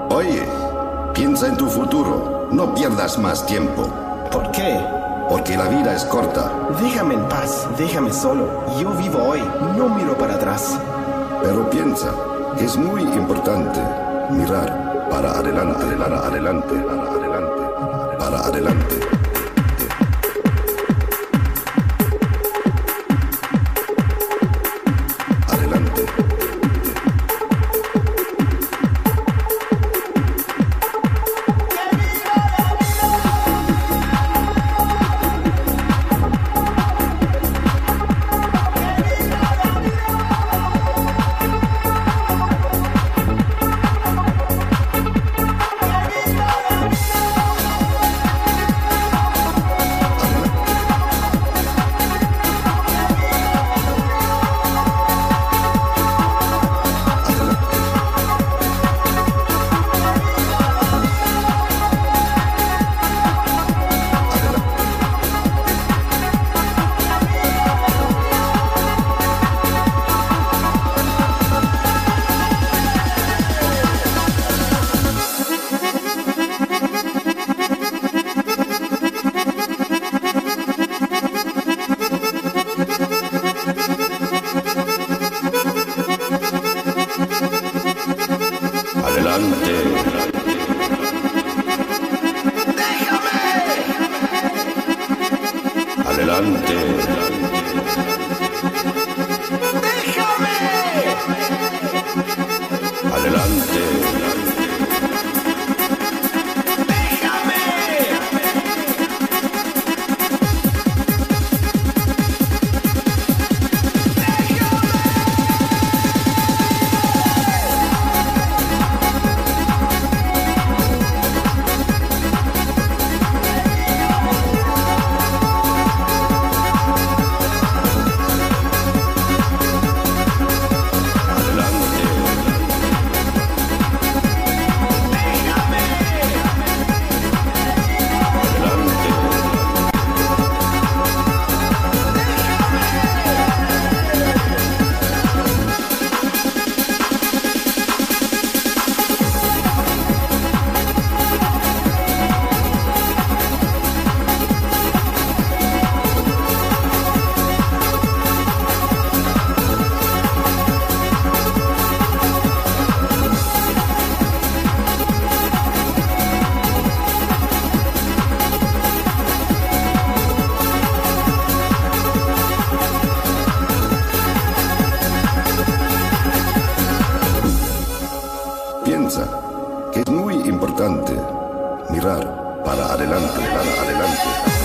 Oye, piensa en tu futuro. No pierdas más tiempo. ¿Por qué? Porque la vida es corta. Déjame en paz, déjame solo. Yo vivo hoy, no miro para atrás. Pero piensa que es muy importante mirar para adelante, para adelante, para adelante, para adelante. Adelante. ¡Déjame! Adelante. ¡Déjame! Piensa que es muy importante mirar para adelante, para adelante.